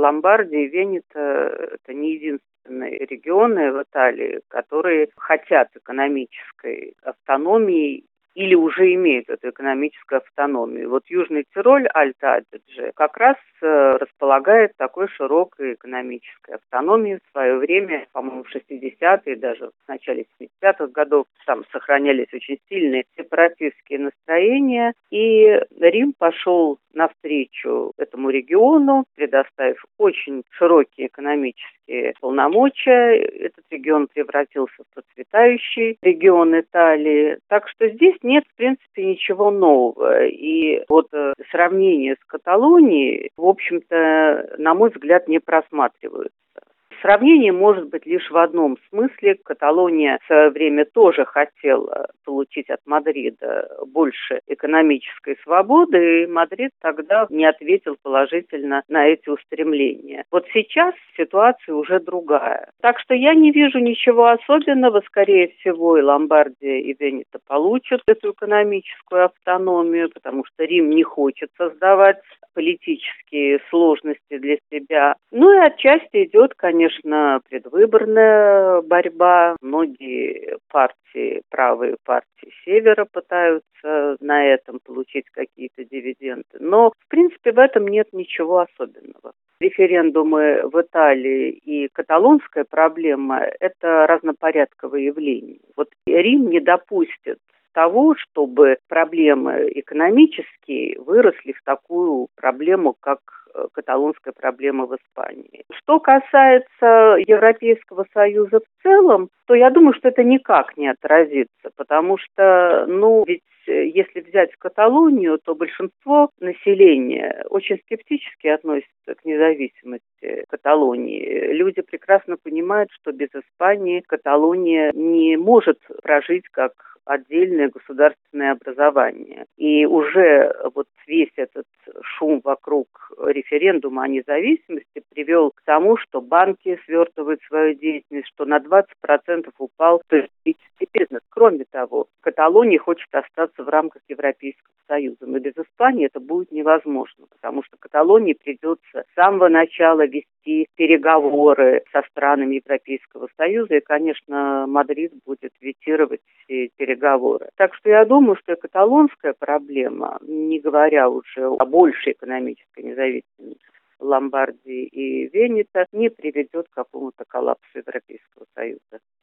Ломбардия и Венето – это не единственные регионы в Италии, которые хотят экономической автономии или уже имеют эту экономическую автономию. Вот Южный Тироль, Альто-Адидже, как раз располагает такой широкой экономической автономией. В свое время, по-моему, в 60-е, даже в начале 70-х годов, там сохранялись очень сильные сепаратистские настроения, и Рим пошел навстречу этому региону, предоставив очень широкие экономические полномочия. Этот регион превратился в процветающий регион Италии. Так что здесь нет, в принципе, ничего нового. И вот сравнение с Каталонией, в общем-то, на мой взгляд, не просматривается. Сравнение может быть лишь в одном смысле. Каталония в свое время тоже хотела получить от Мадрида больше экономической свободы, и Мадрид тогда не ответил положительно на эти устремления. Вот сейчас ситуация уже другая. Так что я не вижу ничего особенного. Скорее всего, и Ломбардия, и Венето получат эту экономическую автономию, потому что Рим не хочет создавать политические сложности для себя. Ну и отчасти идет, конечно, предвыборная борьба. Многие партии, правые партии Севера пытаются на этом получить какие-то дивиденды. Но, в принципе, в этом нет ничего особенного. Референдумы в Италии и каталонская проблема – это разнопорядковые явления. Вот Рим не допустит того, чтобы проблемы экономические выросли в такую проблему, как каталонская проблема в Испании. Что касается Европейского Союза в целом, то я думаю, что это никак не отразится, потому что, ведь если взять Каталонию, то большинство населения очень скептически относится к независимости Каталонии. Люди прекрасно понимают, что без Испании Каталония не может прожить как отдельное государственное образование. И уже вот весь этот шум вокруг референдума о независимости привел к тому, что банки свертывают свою деятельность, что на 20% упал туристический бизнес. Кроме того, Каталония хочет остаться в рамках Европейского Союза. Но без Испании это будет невозможно, потому что Каталонии придется с самого начала вести переговоры со странами Европейского Союза, и, конечно, Мадрид будет ветировать все переговоры. Так что я думаю, что и каталонская проблема, не говоря уже о большей экономической независимости Ломбардии и Венето, не приведет к какому-то коллапсу Европейского Союза.